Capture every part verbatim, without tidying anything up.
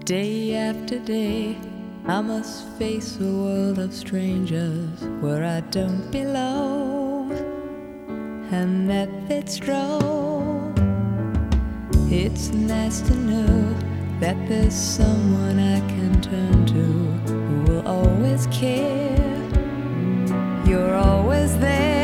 Day after day, I must face a world of strangers where I don't belong, and that fits wrong. It's nice to know that there's someone I can turn to who will always care. You're always there.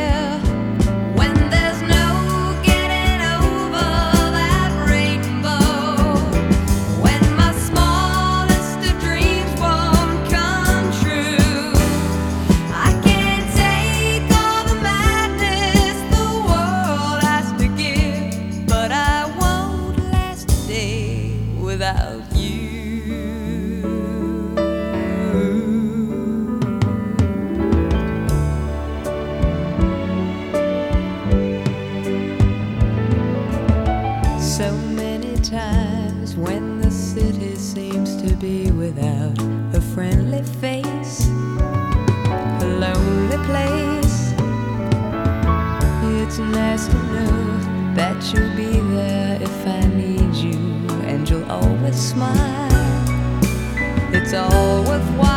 Without you, so many times when the city seems to be without a friendly face, a lonely place, it's nice to know that you'll be there if I need you, and you'll always smile. It's all worthwhile.